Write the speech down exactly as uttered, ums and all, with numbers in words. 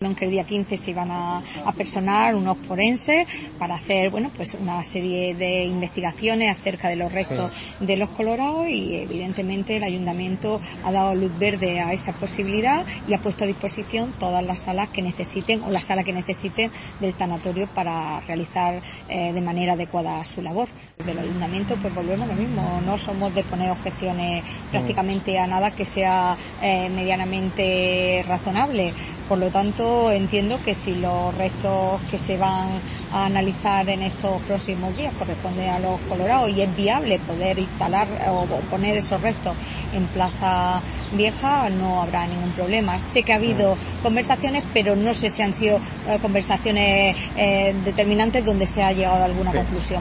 Que el día quince se iban a, a personar unos forenses para hacer, bueno, pues una serie de investigaciones acerca de los restos sí. de los colorados, y evidentemente el ayuntamiento ha dado luz verde a esa posibilidad y ha puesto a disposición todas las salas que necesiten o la sala que necesiten del tanatorio para realizar eh, de manera adecuada su labor. Del ayuntamiento pues volvemos a lo mismo, no somos de poner objeciones prácticamente a nada que sea eh, medianamente razonable. Por lo tanto, entiendo que si los restos que se van a analizar en estos próximos días corresponden a los colorados y es viable poder instalar o poner esos restos en Plaza Vieja, no habrá ningún problema. Sé que ha habido conversaciones, pero no sé si han sido eh, conversaciones eh, determinantes donde se ha llegado a alguna sí. conclusión.